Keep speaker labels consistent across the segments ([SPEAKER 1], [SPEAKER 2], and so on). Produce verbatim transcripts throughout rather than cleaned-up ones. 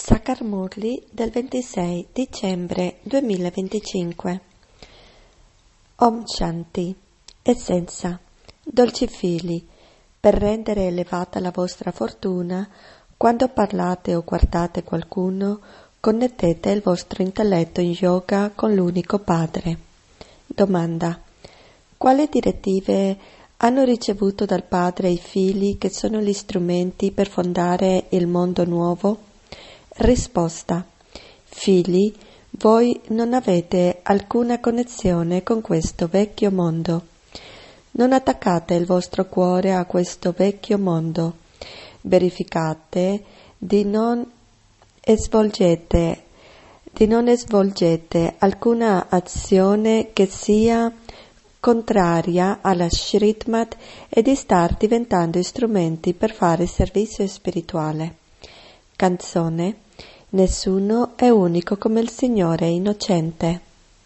[SPEAKER 1] Sakar-Murli del ventisei dicembre duemilaventicinque. Om Shanti. Essenza. Dolci figli, per rendere elevata la vostra fortuna, quando parlate o guardate qualcuno, connettete il vostro intelletto in yoga con l'unico Padre. Domanda. Quali direttive hanno ricevuto dal Padre i figli che sono gli strumenti per fondare il mondo nuovo? Risposta. Figli, voi non avete alcuna connessione con questo vecchio mondo. Non attaccate il vostro cuore a questo vecchio mondo. Verificate di non svolgete, di non svolgete alcuna azione che sia contraria alla Shrimat e di star diventando strumenti per fare servizio spirituale. Canzone. Nessuno è unico come il Signore innocente.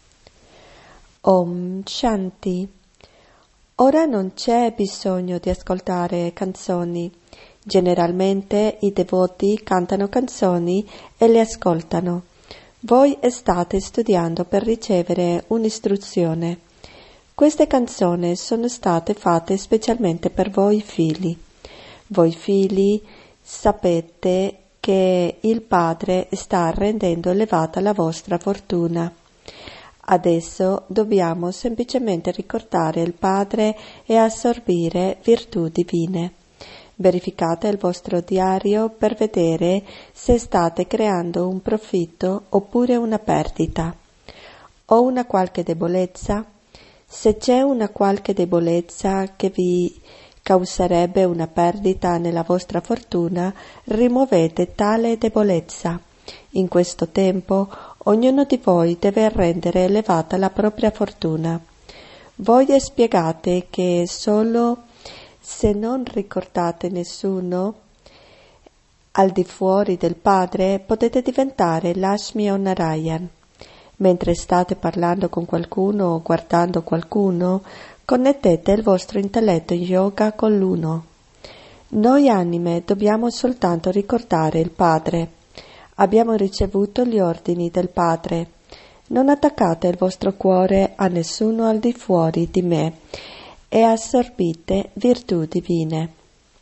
[SPEAKER 1] Om Shanti. Ora non c'è bisogno di ascoltare canzoni. Generalmente i devoti cantano canzoni e le ascoltano. Voi state studiando per ricevere un'istruzione. Queste canzoni sono state fatte specialmente per voi figli. Voi figli sapete che il Padre sta rendendo elevata la vostra fortuna. Adesso dobbiamo semplicemente ricordare il Padre e assorbire virtù divine. Verificate il vostro diario per vedere se state creando un profitto oppure una perdita. O una qualche debolezza? Se c'è una qualche debolezza che vi causerebbe una perdita nella vostra fortuna, rimuovete tale debolezza. In questo tempo, ognuno di voi deve rendere elevata la propria fortuna. Voi spiegate che solo se non ricordate nessuno al di fuori del Padre potete diventare Lakshmi o Narayan. Mentre state parlando con qualcuno o guardando qualcuno, connettete il vostro intelletto in yoga con l'uno. Noi anime dobbiamo soltanto ricordare il Padre. Abbiamo ricevuto gli ordini del Padre. Non attaccate il vostro cuore a nessuno al di fuori di me e assorbite virtù divine.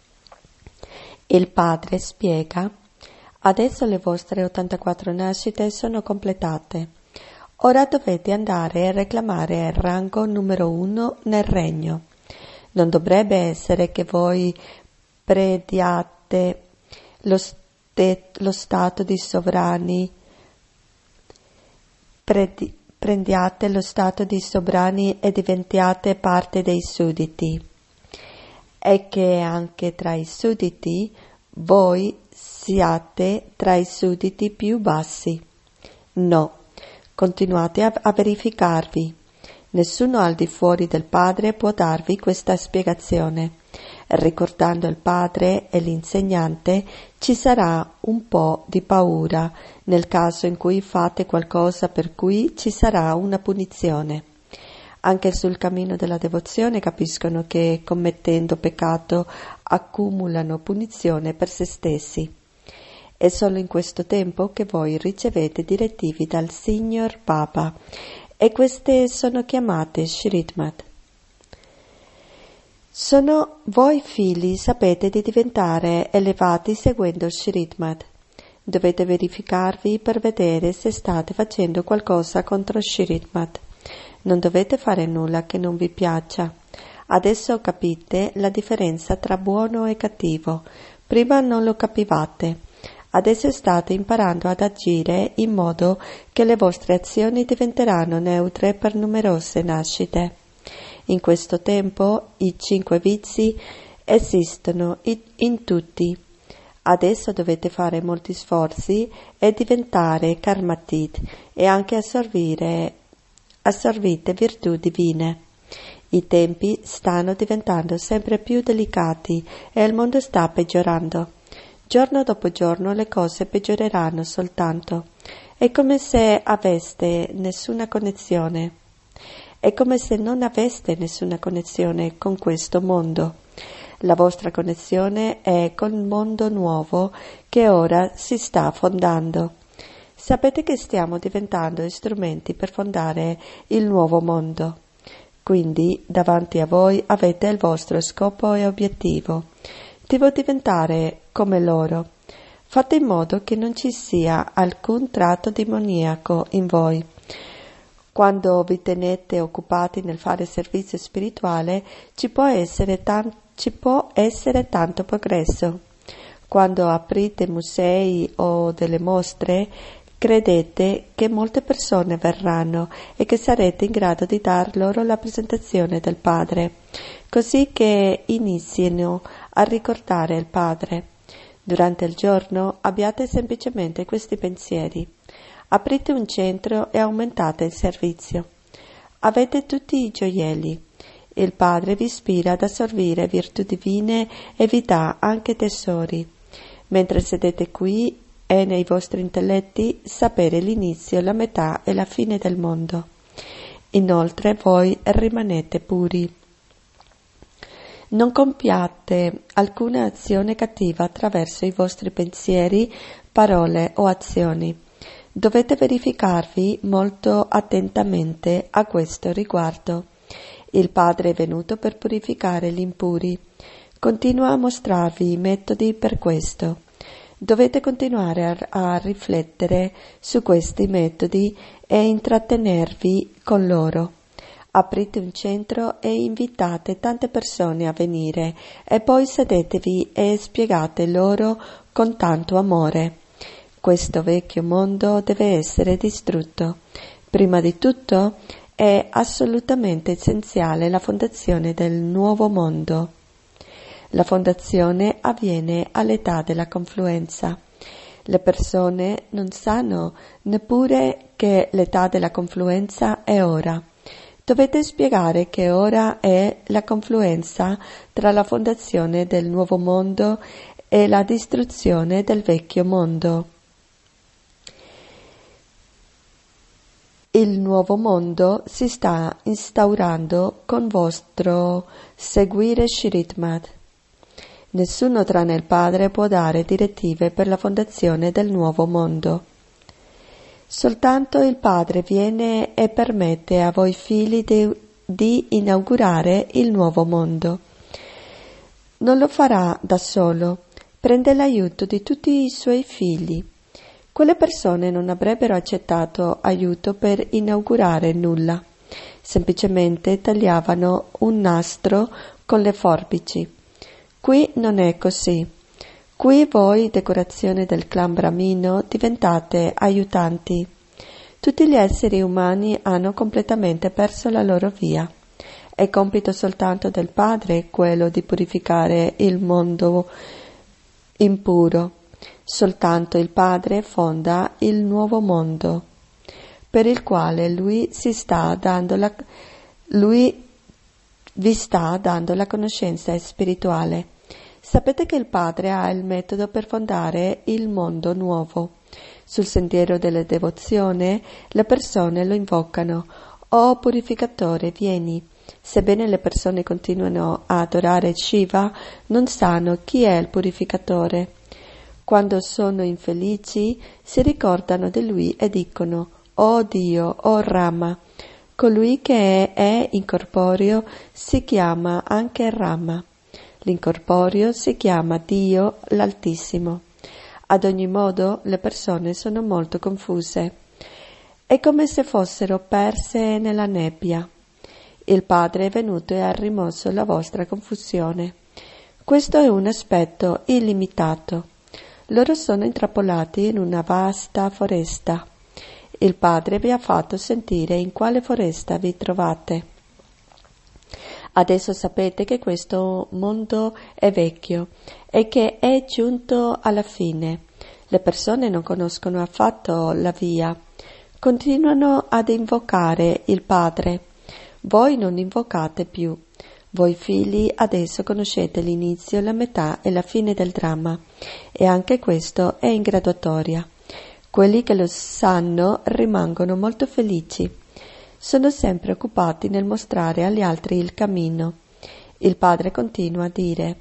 [SPEAKER 1] Il Padre spiega: adesso le vostre ottantaquattro nascite sono completate. Ora dovete andare a reclamare il rango numero uno nel regno. Non dovrebbe essere che voi prendiate lo, st- lo stato di sovrani, predi- prendiate lo stato di sovrani e diventiate parte dei sudditi, e che anche tra i sudditi voi siate tra i sudditi più bassi. No. Continuate a, a verificarvi. Nessuno al di fuori del Padre può darvi questa spiegazione. Ricordando il Padre e l'insegnante, ci sarà un po' di paura nel caso in cui fate qualcosa per cui ci sarà una punizione. Anche sul cammino della devozione capiscono che commettendo peccato accumulano punizione per se stessi. È solo in questo tempo che voi ricevete direttive dal Signor Papa e queste sono chiamate Shrimat. Sono voi figli sapete di diventare elevati seguendo Shrimat. Dovete verificarvi per vedere se state facendo qualcosa contro Shrimat. Non dovete fare nulla che non vi piaccia. Adesso capite la differenza tra buono e cattivo. Prima non lo capivate. Adesso state imparando ad agire in modo che le vostre azioni diventeranno neutre per numerose nascite. In questo tempo i cinque vizi esistono in tutti. Adesso dovete fare molti sforzi e diventare karmatid e anche assorbire, assorbite virtù divine. I tempi stanno diventando sempre più delicati e il mondo sta peggiorando. Giorno dopo giorno le cose peggioreranno soltanto. È come se aveste nessuna connessione. È come se non aveste nessuna connessione con questo mondo. La vostra connessione è col mondo nuovo che ora si sta fondando. Sapete che stiamo diventando strumenti per fondare il nuovo mondo. Quindi davanti a voi avete il vostro scopo e obiettivo. Devo diventare come loro. Fate in modo che non ci sia alcun tratto demoniaco in voi. Quando vi tenete occupati nel fare servizio spirituale, ci può essere, tan- ci può essere tanto progresso. Quando aprite musei o delle mostre, credete che molte persone verranno e che sarete in grado di dar loro la presentazione del Padre, così che inizino a ricordare il Padre. Durante il giorno abbiate semplicemente questi pensieri. Aprite un centro e aumentate il servizio. Avete tutti i gioielli. Il Padre vi ispira ad assorbire virtù divine e vi dà anche tesori. Mentre sedete qui e nei vostri intelletti sapere l'inizio, la metà e la fine del mondo. Inoltre voi rimanete puri. Non compiate alcuna azione cattiva attraverso i vostri pensieri, parole o azioni. Dovete verificarvi molto attentamente a questo riguardo. Il Padre è venuto per purificare gli impuri. Continua a mostrarvi i metodi per questo. Dovete continuare a, a riflettere su questi metodi e intrattenervi con loro. Aprite un centro e invitate tante persone a venire e poi sedetevi e spiegate loro con tanto amore. Questo vecchio mondo deve essere distrutto. Prima di tutto è assolutamente essenziale la fondazione del nuovo mondo. La fondazione avviene all'età della confluenza. Le persone non sanno neppure che l'età della confluenza è ora. Dovete spiegare che ora è la confluenza tra la fondazione del nuovo mondo e la distruzione del vecchio mondo. Il nuovo mondo si sta instaurando con vostro seguire Shiritmad. Nessuno tranne il Padre può dare direttive per la fondazione del nuovo mondo. Soltanto il Padre viene e permette a voi figli di, di inaugurare il nuovo mondo. Non lo farà da solo, prende l'aiuto di tutti i suoi figli. Quelle persone non avrebbero accettato aiuto per inaugurare nulla, semplicemente tagliavano un nastro con le forbici. Qui non è così. Qui voi, decorazione del clan Brahmino, diventate aiutanti. Tutti gli esseri umani hanno completamente perso la loro via. È compito soltanto del Padre quello di purificare il mondo impuro. Soltanto il Padre fonda il nuovo mondo, per il quale lui si sta dando la, lui vi sta dando la conoscenza spirituale. Sapete che il Padre ha il metodo per fondare il mondo nuovo. Sul sentiero della devozione le persone lo invocano: «Oh purificatore, vieni». Sebbene le persone continuano a adorare Shiva, non sanno chi è il purificatore. Quando sono infelici, si ricordano di lui e dicono: «Oh Dio, oh Rama». Colui che è incorporeo si chiama anche Rama. L'incorporeo si chiama Dio l'Altissimo. Ad ogni modo, le persone sono molto confuse. È come se fossero perse nella nebbia. Il Padre è venuto e ha rimosso la vostra confusione. Questo è un aspetto illimitato. Loro sono intrappolati in una vasta foresta. Il Padre vi ha fatto sentire in quale foresta vi trovate. Adesso sapete che questo mondo è vecchio e che è giunto alla fine. Le persone non conoscono affatto la via. Continuano ad invocare il Padre. Voi non invocate più. Voi figli adesso conoscete l'inizio, la metà e la fine del dramma, e anche questo è in graduatoria. Quelli che lo sanno rimangono molto felici. Sono sempre occupati nel mostrare agli altri il cammino. Il Padre continua a dire: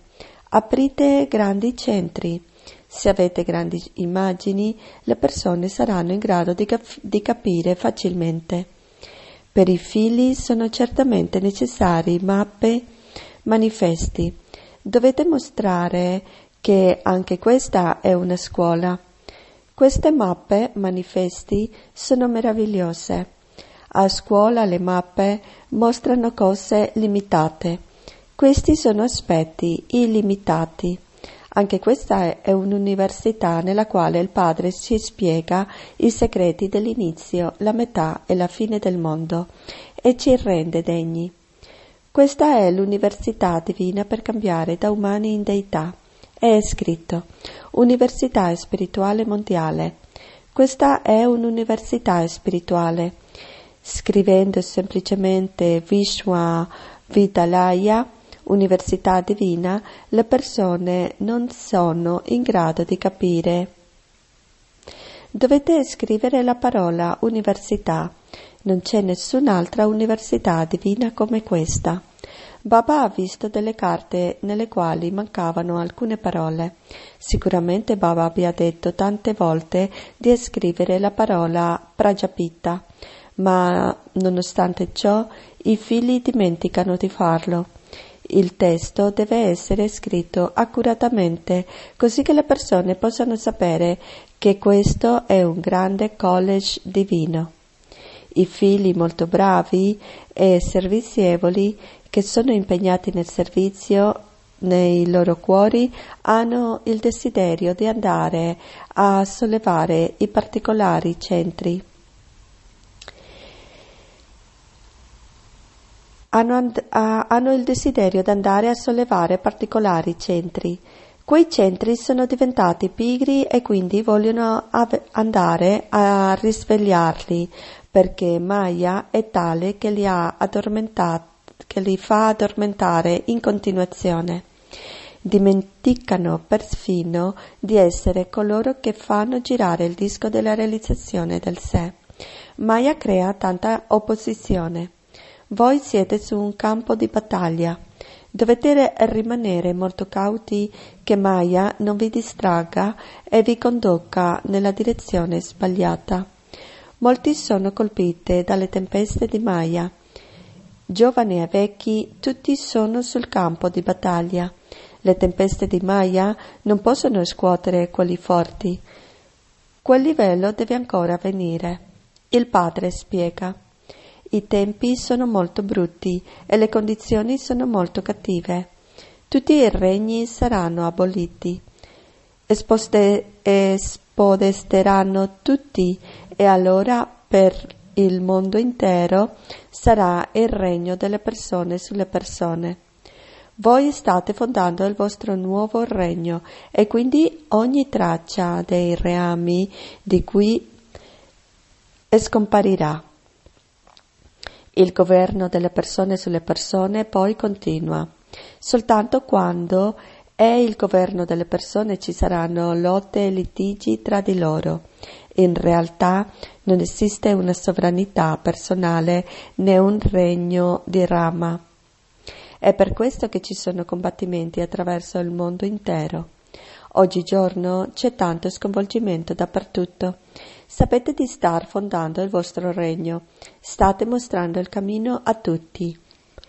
[SPEAKER 1] Aprite grandi centri. Se avete grandi immagini, le persone saranno in grado di, cap- di capire facilmente. Per i figli sono certamente necessari mappe, manifesti. Dovete mostrare che anche questa è una scuola. Queste mappe, manifesti, sono meravigliose. A scuola le mappe mostrano cose limitate. Questi sono aspetti illimitati. Anche questa è un'università nella quale il Padre ci spiega i segreti dell'inizio, la metà e la fine del mondo e ci rende degni. Questa è l'università divina per cambiare da umani in deità. È scritto Università Spirituale Mondiale. Questa è un'università spirituale. Scrivendo semplicemente Vishwa Vidyalaya, Università Divina, le persone non sono in grado di capire. Dovete scrivere la parola università. Non c'è nessun'altra università divina come questa. Baba ha visto delle carte nelle quali mancavano alcune parole. Sicuramente Baba abbia detto tante volte di scrivere la parola Prajapita, ma nonostante ciò i figli dimenticano di farlo. Il testo deve essere scritto accuratamente, così che le persone possano sapere che questo è un grande college divino. I figli molto bravi e servizievoli che sono impegnati nel servizio nei loro cuori hanno il desiderio di andare a sollevare i particolari centri. Hanno, and- a- hanno il desiderio di andare a sollevare particolari centri. Quei centri sono diventati pigri e quindi vogliono ave- andare a risvegliarli, perché Maya è tale che li ha addormentati, che li fa addormentare in continuazione. Dimenticano perfino di essere coloro che fanno girare il disco della realizzazione del sé. Maya crea tanta opposizione. Voi siete su un campo di battaglia. Dovete rimanere molto cauti che Maya non vi distragga e vi conduca nella direzione sbagliata. Molti sono colpiti dalle tempeste di Maya. Giovani e vecchi, tutti sono sul campo di battaglia. Le tempeste di Maya non possono scuotere quelli forti. Quel livello deve ancora venire. Il Padre spiega. I tempi sono molto brutti e le condizioni sono molto cattive. Tutti i regni saranno aboliti. Esposte, espodesteranno tutti e allora per il mondo intero sarà il regno delle persone sulle persone. Voi state fondando il vostro nuovo regno e quindi ogni traccia dei reami di cui scomparirà. Il governo delle persone sulle persone poi continua. Soltanto quando è il governo delle persone ci saranno lotte e litigi tra di loro. In realtà non esiste una sovranità personale né un regno di Rama. È per questo che ci sono combattimenti attraverso il mondo intero. Oggigiorno c'è tanto sconvolgimento dappertutto. Sapete di star fondando il vostro regno. State mostrando il cammino a tutti.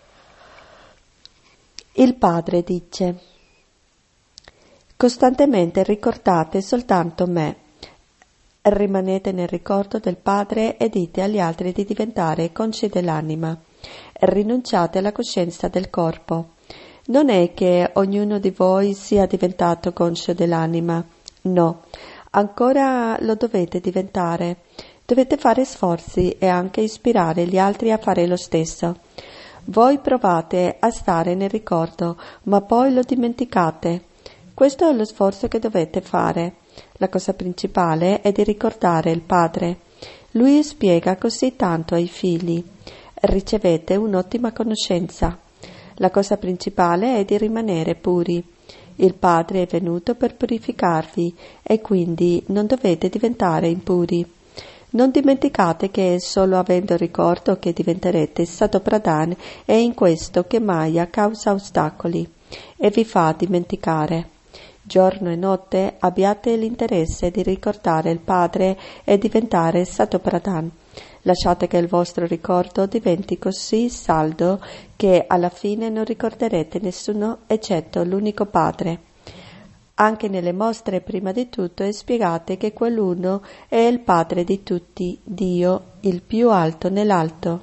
[SPEAKER 1] Il Padre dice: costantemente ricordate soltanto me. Rimanete nel ricordo del Padre e dite agli altri di diventare consci dell'anima. Rinunciate alla coscienza del corpo. Non è che ognuno di voi sia diventato conscio dell'anima. No. Ancora lo dovete diventare. Dovete fare sforzi e anche ispirare gli altri a fare lo stesso. Voi provate a stare nel ricordo, ma poi lo dimenticate. Questo è lo sforzo che dovete fare. La cosa principale è di ricordare il Padre. Lui spiega così tanto ai figli. Ricevete un'ottima conoscenza. La cosa principale è di rimanere puri. Il Padre è venuto per purificarvi e quindi non dovete diventare impuri. Non dimenticate che è solo avendo ricordo che diventerete Satopradhan e in questo che Maya causa ostacoli. e vi fa dimenticare. Giorno e notte abbiate l'interesse di ricordare il Padre e diventare Satopradhan. Lasciate che il vostro ricordo diventi così saldo che alla fine non ricorderete nessuno eccetto l'unico Padre. Anche nelle mostre, prima di tutto, è spiegate che quell'uno è il Padre di tutti, Dio, il più alto nell'alto.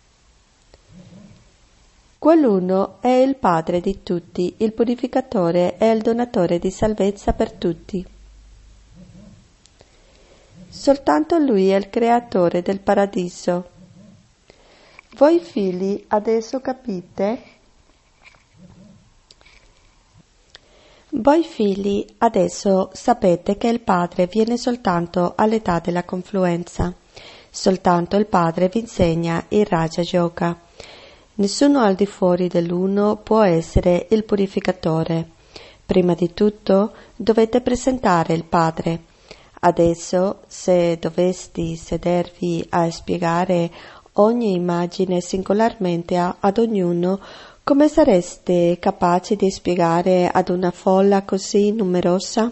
[SPEAKER 1] Quell'uno è il Padre di tutti, il purificatore e il donatore di salvezza per tutti. Soltanto Lui è il creatore del paradiso. Voi figli adesso capite? Voi figli adesso sapete che il Padre viene soltanto all'età della confluenza. Soltanto il Padre vi insegna il Raja Yoga. Nessuno al di fuori dell'uno può essere il purificatore. Prima di tutto dovete presentare il Padre. Adesso, se dovesti sedervi a spiegare ogni immagine singolarmente a, ad ognuno, come sareste capaci di spiegare ad una folla così numerosa?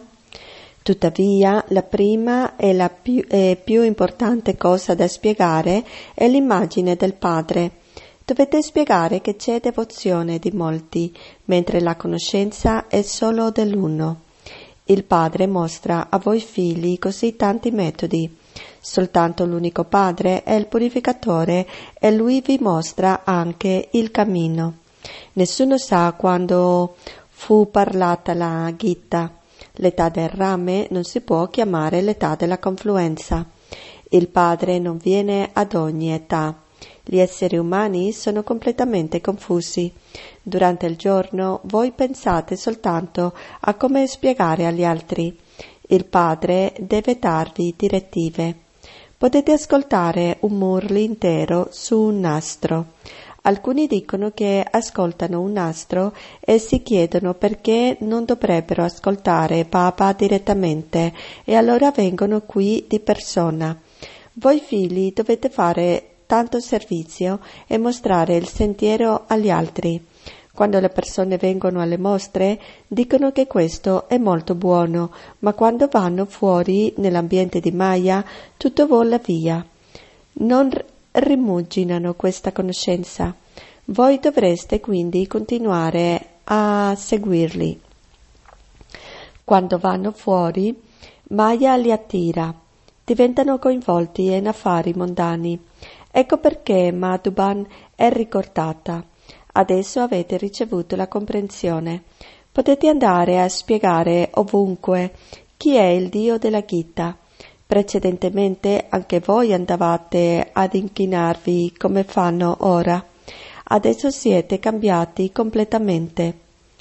[SPEAKER 1] Tuttavia, la prima e la più, e più importante cosa da spiegare è l'immagine del Padre. Dovete spiegare che c'è devozione di molti, mentre la conoscenza è solo dell'uno. Il Padre mostra a voi figli così tanti metodi. Soltanto l'unico Padre è il purificatore e Lui vi mostra anche il cammino. Nessuno sa quando fu parlata la Gita. L'età del rame non si può chiamare l'età della confluenza. Il Padre non viene ad ogni età. Gli esseri umani sono completamente confusi. Durante il giorno voi pensate soltanto a come spiegare agli altri. Il Padre deve darvi direttive. Potete ascoltare un Murli intero su un nastro. Alcuni dicono che ascoltano un nastro e si chiedono perché non dovrebbero ascoltare Baba direttamente e allora vengono qui di persona. Voi figli dovete fare tanto servizio e mostrare il sentiero agli altri. Quando le persone vengono alle mostre dicono che questo è molto buono, ma quando vanno fuori nell'ambiente di Maya tutto vola via. Non rimuginano questa conoscenza. Voi dovreste quindi continuare a seguirli. Quando vanno fuori, Maya li attira. Diventano coinvolti in affari mondani. Ecco perché Madhuban è ricordata. Adesso avete ricevuto la comprensione. Potete andare a spiegare ovunque chi è il Dio della Gita. Precedentemente anche voi andavate ad inchinarvi come fanno ora. Adesso siete cambiati completamente.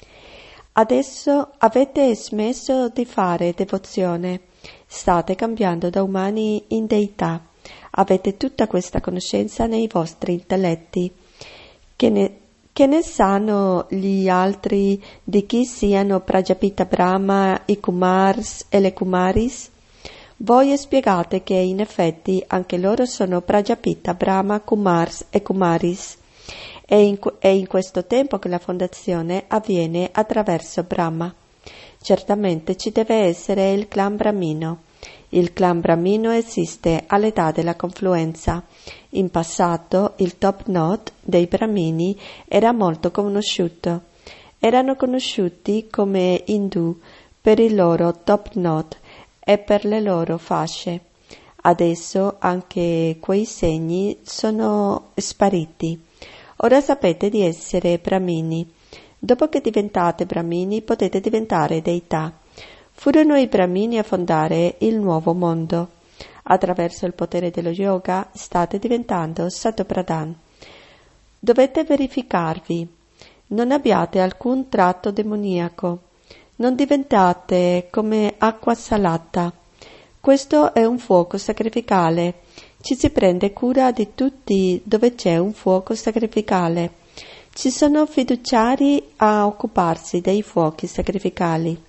[SPEAKER 1] Adesso avete smesso di fare devozione. State cambiando da umani in deità. Avete tutta questa conoscenza nei vostri intelletti. Che ne, che ne sanno gli altri di chi siano Prajapita Brahma, i Kumars e le Kumaris? Voi spiegate che in effetti anche loro sono Prajapita Brahma, Kumars e Kumaris. È in, è in questo tempo che la fondazione avviene attraverso Brahma. Certamente ci deve essere il clan Brahmino. Il clan Brahmino esiste all'età della confluenza. In passato il top knot dei Brahmini era molto conosciuto. Erano conosciuti come Hindu per il loro top knot e per le loro fasce. Adesso anche quei segni sono spariti. Ora sapete di essere Brahmini. Dopo che diventate Brahmini potete diventare deità. Furono i Brahmini a fondare il nuovo mondo. Attraverso il potere dello yoga state diventando Satopradhan. Dovete verificarvi. Non abbiate alcun tratto demoniaco. Non diventate come acqua salata. Questo è un fuoco sacrificale. Ci si prende cura di tutti dove c'è un fuoco sacrificale. Ci sono fiduciari a occuparsi dei fuochi sacrificali.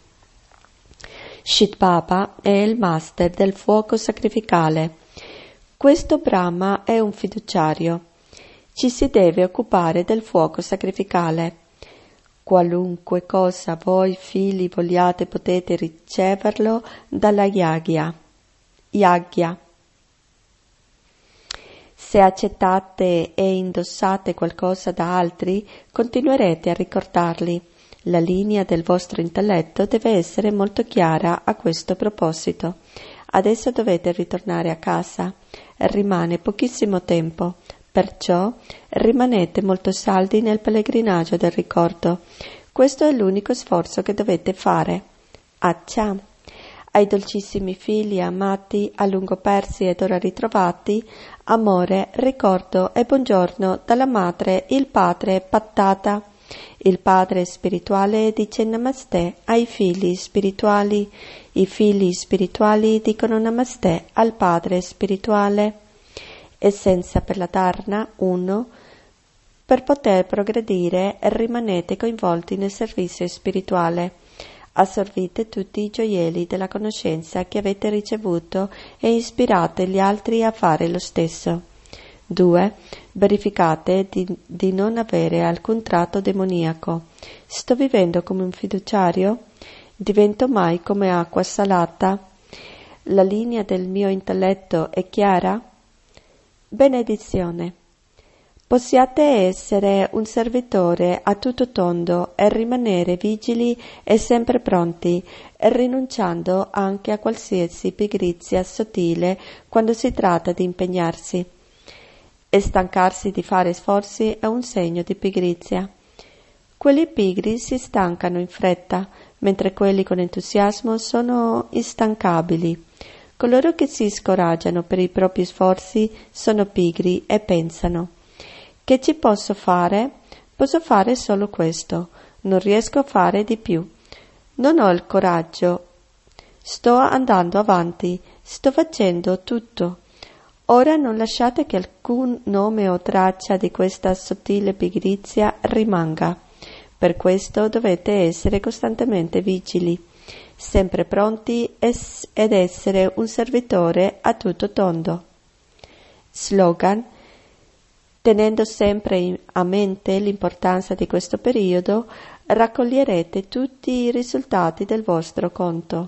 [SPEAKER 1] Shit Baba è il master del fuoco sacrificale. Questo Brahma è un fiduciario. Ci si deve occupare del fuoco sacrificale. Qualunque cosa voi figli vogliate potete riceverlo dalla Yagya. Yagya. Se accettate e indossate qualcosa da altri, continuerete a ricordarli. La linea del vostro intelletto deve essere molto chiara a questo proposito. Adesso dovete ritornare a casa. Rimane pochissimo tempo, perciò rimanete molto saldi nel pellegrinaggio del ricordo. Questo è l'unico sforzo che dovete fare. Accia. Ai dolcissimi figli amati, a lungo persi ed ora ritrovati, amore, ricordo e buongiorno dalla madre, il padre Pattata. Il padre spirituale dice Namaste ai figli spirituali. I figli spirituali dicono Namaste al padre spirituale. Essenza per la Dharna uno. Per poter progredire rimanete coinvolti nel servizio spirituale. Assorbite tutti i gioielli della conoscenza che avete ricevuto e ispirate gli altri a fare lo stesso. due. Verificate di, di non avere alcun tratto demoniaco. Sto vivendo come un fiduciario? Divento mai come acqua salata? La linea del mio intelletto è chiara? Benedizione. Possiate essere un servitore a tutto tondo e rimanere vigili e sempre pronti, rinunciando anche a qualsiasi pigrizia sottile quando si tratta di impegnarsi. E stancarsi di fare sforzi è un segno di pigrizia. Quelli pigri si stancano in fretta, mentre quelli con entusiasmo sono instancabili. Coloro che si scoraggiano per i propri sforzi sono pigri e pensano: che ci posso fare? Posso fare solo questo, non riesco a fare di più. Non ho il coraggio. Sto andando avanti, sto facendo tutto. Ora non lasciate che alcun nome o traccia di questa sottile pigrizia rimanga. Per questo dovete essere costantemente vigili, sempre pronti es- ed essere un servitore a tutto tondo. Slogan: tenendo sempre a mente l'importanza di questo periodo, raccoglierete tutti i risultati del vostro conto.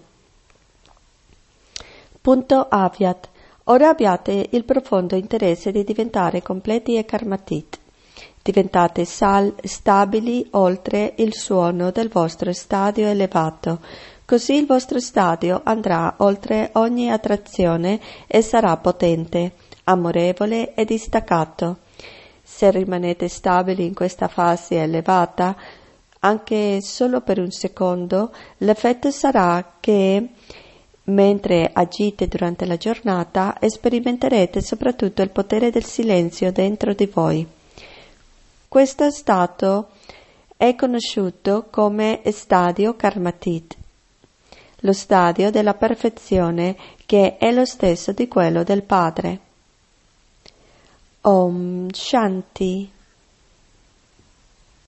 [SPEAKER 1] Punto Avyat. Ora abbiate il profondo interesse di diventare completi e karmatit. Diventate sal- stabili oltre il suono del vostro stadio elevato. Così il vostro stadio andrà oltre ogni attrazione e sarà potente, amorevole e distaccato. Se rimanete stabili in questa fase elevata, anche solo per un secondo, l'effetto sarà che mentre agite durante la giornata, sperimenterete soprattutto il potere del silenzio dentro di voi. Questo stato è conosciuto come stadio karmatit, lo stadio della perfezione che è lo stesso di quello del Padre. Om Shanti.